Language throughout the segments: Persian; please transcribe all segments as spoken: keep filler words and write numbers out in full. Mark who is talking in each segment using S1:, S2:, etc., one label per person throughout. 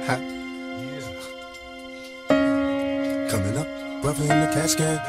S1: hot. Coming up, brother in the casket.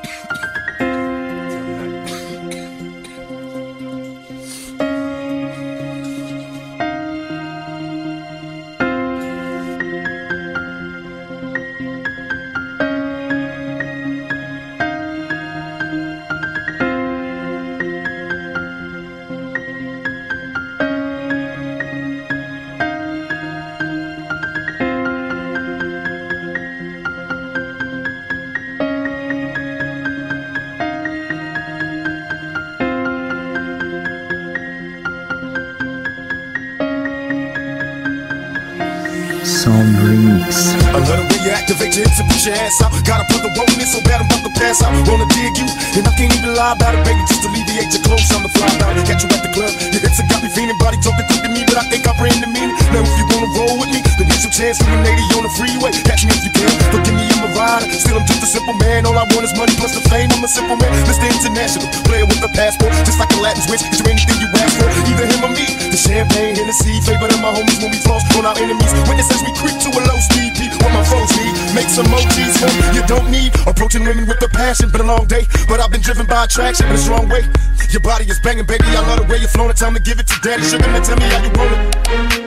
S2: Sound Remix.
S1: I love the way you activate your hips and push your ass out. Gotta put the roll in it so bad I'm about to pass out. Wanna dig you, and I can't even lie about it, baby. Just alleviate your clothes, I'm the fly out. Catch you at the club, your hips have got me feeling. Body talking quick to me, but I think I bring the meaning. Now if you wanna roll with me, then here's some chance for a lady on the freeway. Catch me if you can, don't give me I'm a rider. Still I'm just a simple man, all I want is money plus the fame. I'm a simple man, Mister International, player with a passport, just like a Latin switch. Is there anything you ask for? Either him or me. The champagne, Hennessy, favorite of my homies when we floss on our enemies. Witnesses we creep to a low speed, beat what my foes need. Make some emojis for you don't need. Approaching women with a passion, been a long day, but I've been driven by attraction in a strong way. Your body is banging, baby, I love the way you're flowing. Time to give it to daddy sugar, now tell me how you want it.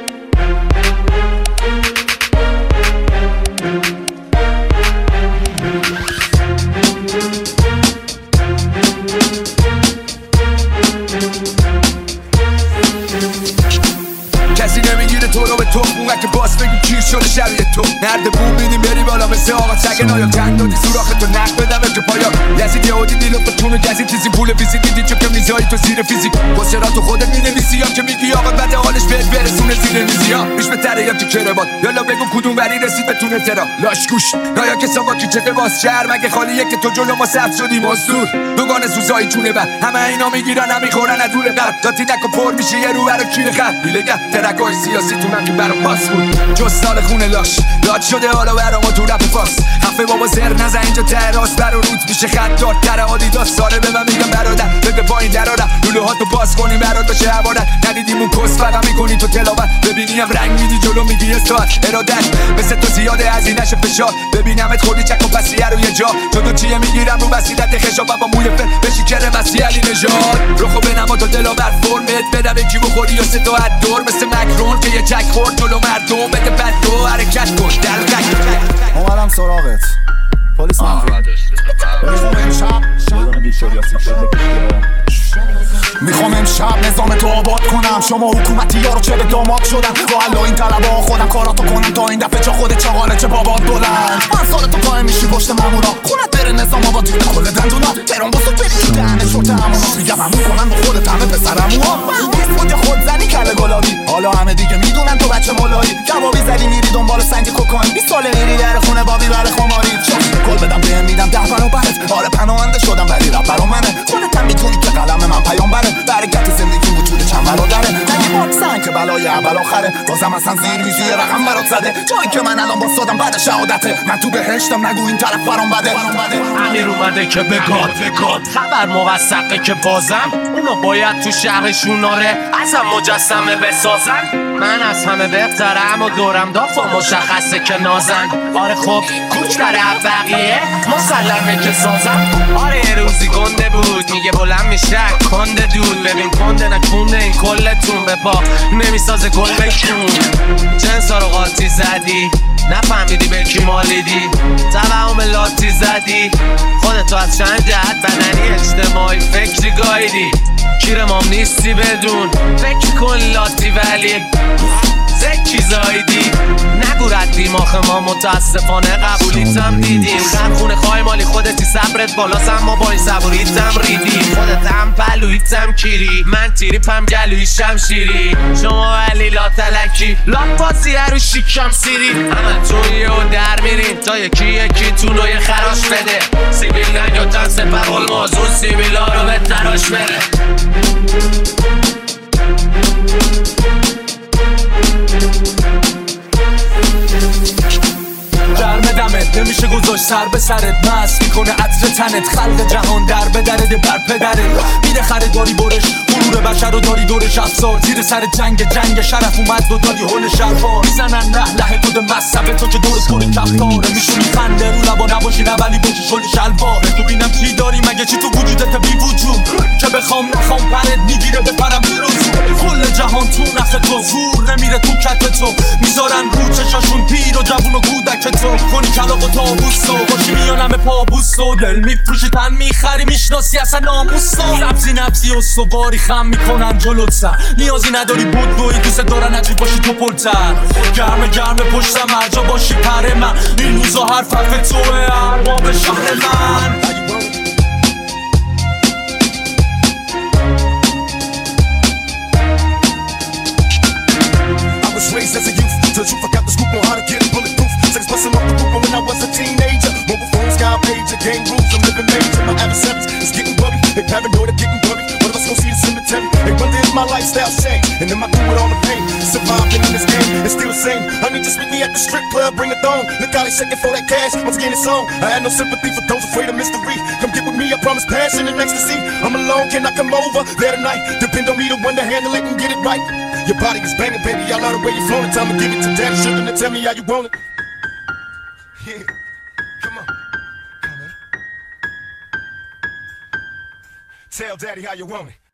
S3: کسی نمیگیره تو رو به تو اون که باز بگی کیر شده شبیه تو نرده بوم میدیم بری بالا مثل آقا چگه نایا تنگ دادی سوراخ تو نق بدمه که پایا یزید یهودی دیلم به تونو گزید تیزی پول فیزیک دیدی چون که میزایی تو زیر فیزیک بسرا تو خودت مینویسی یا که میگی آقا بده حالش بهت برسونه زیر میزی ها ریش بتره یا که کربات یالا بگو کدوم وری رسید بتونه ترا لاش گوش نایا که ساوا کی چه باز شهر مگه خالیه که تو جلو ما سبز شدی مزدور دوگان سوزایی چونه بر همه اینا میگیرن نمیخورن از دور قلب داتی نکو پر میشه یه رو برو کیر خط بیلگه ترکای سیاسی تو من که برام پاس بود جز سال خونه لاش لاد شده حالا برام تو رپ فاس خفه بابا زر نزن اینجا تراس برا روت میشه خط دار تر آدیداس ساره به من میگم برادر بده پایین درادر لوله ها تو باز کنی برات باشه عبادت ندیدیم اون کس فقط میکنی تو تلاوت ببینیم رنگ میدی جلو میگی استاد ارادت مثل تو زیاده از اینش فشار ببینمت خودی چک و پسیه روی جا چون تو چیه میگیرم رو بسیدت خشاب بابا موی فر بشی کره مسیح علی نژاد روخو بنما تو دلا بر فرمت بدم یکی بخوری یا سه تا حد دور مثل مکرون که یه چک خورد جلو مردم بده بد دو حرکت کن در قک
S4: اومدم سراغت پلیس منفی میخوام امشب نظام تو آباد کنم شما حکومتی ها رو چه به داماد شدن والا این طلبه ها خودم کاراتو کنم تا این دفعه چه خود چغاله چه بابات بلند من سال تو قایم میشی پشت مامورا خونت بره نظام آباد دیگه کل دندونات تهران بسو بری تو دهنه شورت همونا میگم همون کنن به خودت همه پسرموها من بود خود زنی کله گلابی حالا همه دیگه میدونن تو بچه مولایی کبابی زدی میری دنبال سنگ کوکائین بیست ساله میری در خونه بابی بله خماری کل بدم بهم میدم ده برابرت آره پناهنده شدم ولی رپ برا منه خودت هم میدونی که قلم من پیامبره برکت زندگی وجود چند برادره نگی باکسن که بلای اول آخره بازم اصلا زیر میزی رقم برات زده جایی که من الان باستادم بعد شهادته من تو بهشتم نگو این طرف برام بده
S5: امیر اومده که بگاد بگاد خبر موثقه که بازم اونو باید تو شهرشون آره ازم مجسمه بسازن من از همه بهترم و دورم داف و مشخصه که نازن آره خب کوچتر بقیه مسلمه که سازم آره یه روزی گنده بود میگه بلند میشه کنده دود ببین کنده نکنده این کلتون به پا نمیسازه گل بکون جنسا رو قاطی زدی نفهمیدی به کی مالیدی توهم لاتی زدی خودتو از چند جهت بدنی اجتماعی فکری گایدی کیر مام نیستی بدون فکر کن لاتی ولی زکی زایدی نگو رد دیماخ ما متاسفانه قبولیتم دیدیم غم خونه خواهی مالی خودتی صبرت بالاست اما با این صبوریتم ریدی خودتم پلویتم کیری من تیری پم گلوی شمشیری شما ولی لا تلکی لا پاسی رو شیکم سیری همه توی و در میرین تا یکی یکی تونو یه خراش بده سیبیل نگاتن سپر المازون سیبیل ها رو به تراش بره
S6: درم دمت نمیشه گذاشت
S4: سر به سرت مست میکنه عطر تنت. خلق جهان در به درد بر پدرت میده خریداری برش. غرور بشر رو داری دورش افسار. زیر سر جنگ جنگ شرف اومد و دادی حل شرفا. میزنن نه له کد مصبه تو که دورت کنی کفتاره. میشونی خنده رو لبا نباشی نه ولی باشی شل شلواره. تو بینم چی داری مگه چی تو وجودت بی وجود که بخوام نخوام پرت میگیره بپرم بیروز. کل جهان تو نخ تو زور نمیره تو کت تو. میذارن رو چشاشون پیر و جوون و کودک تو. کنی کلاق و تابوس و باشی میانم پابوس و دل میفروشی تن میخری میشناسی اصلا ناموس و نبزی نبزی و سواری خم میکنن جلوت سر. نیازی نداری بود دوی دوست دارن عجیب باشی تو پلتر. گرم گرم پشتم هرجا باشی پر من. این روزا حرف حرف توه ارباب شهر من.
S1: Raised as a youth, till you forgot the scoop on how to get it bulletproof. Sex busting off the roof when I was a teenager. Mobile phones, sky pager, game rules, I'm living major. My adversaries is getting worried, they paranoid, getting worried. One of us gon' see the cemetery. They wonder if my lifestyle changed, and then I do it all the pain. Surviving in this game, it's still the same. I need just meet me at the strip club, bring it on. Look how they shaking for that cash, once again it's on. I had no sympathy for those afraid of mystery. Come get with me, I promise passion and ecstasy. I'm alone, can I come over there tonight? Depend on me, the one to handle it and get it right. Your body is banging, baby, I love the way you flown it. Time to give it to daddy, sugar, and tell me how you want it. Yeah, come on, come on. Tell daddy how you want it.